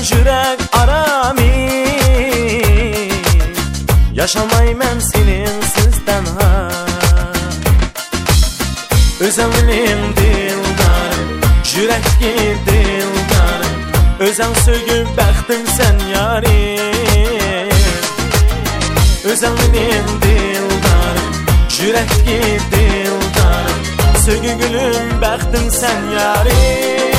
yürek arami. Yaşamayman seninsiz tenha. Özün benim dildarım, yürekki dildarım. Özün sögüp bəxtim sen yarim. Özün benim dildarım, yürekki dildarım. Sögü gülüm bəxtim sen yarim.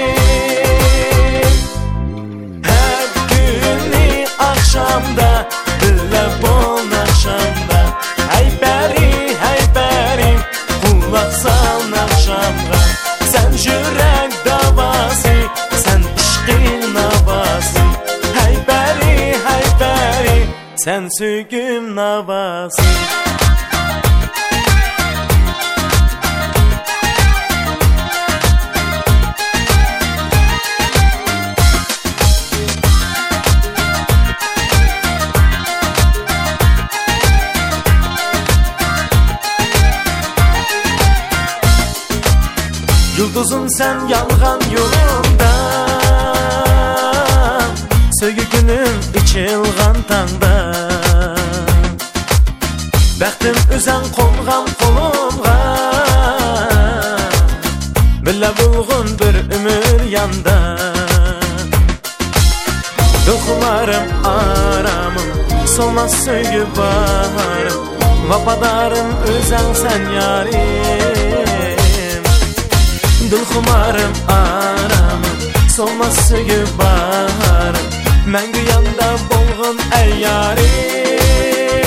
Her günü akşamda telefon akşamda. Hey beri kulak sal akşamda. Sen yürek davası, sen işkin navası. Hey beri sen sögüm navası. Yıldızım sen yalğan yolunda. Sögü günüm içilğan tanda. Bəxtim özən qolğan qolumğa. Bilə bulğun bir ömür yanda. Dulxularım aramım, solmaz sögü baharım. Vafadarım özən sen yarim. Dulxumarım aramım, solmaz sögü baharım. Məngü yanda bolğun ey yarim.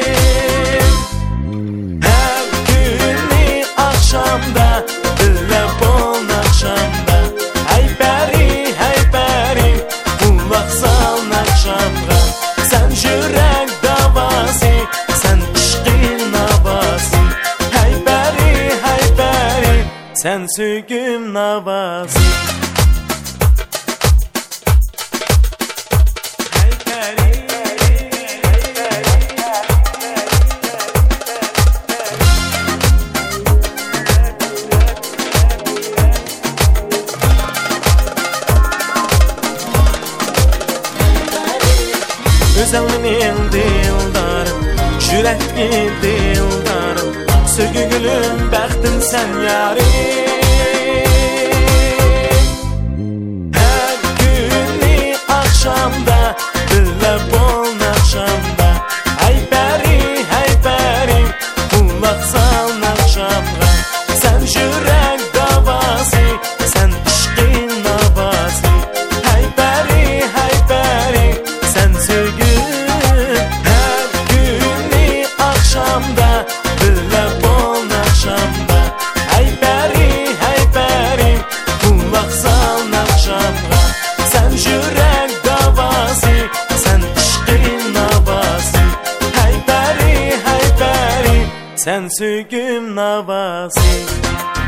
Her günü akşamda, telefon akşamda. Hey beri kulak sal akşamda. Sen yürek davası, sen işkin navası. Hey beri sen sögüm navası. Özün benim dildarım, yürekki dildarım. Sögü gülüm bəxtim sen yarim. Her günü akşamda, telefon akşamda. Hey beri kulak sal akşamda. Sen yürek davası, sen işkin navası. Hey beri sen sögü. Her günü akşamda, telefon akşamda. Hey beri kulak sal akşamda. Sen yürek davası, sen işkin navası. Hey beri sen sögüm navası.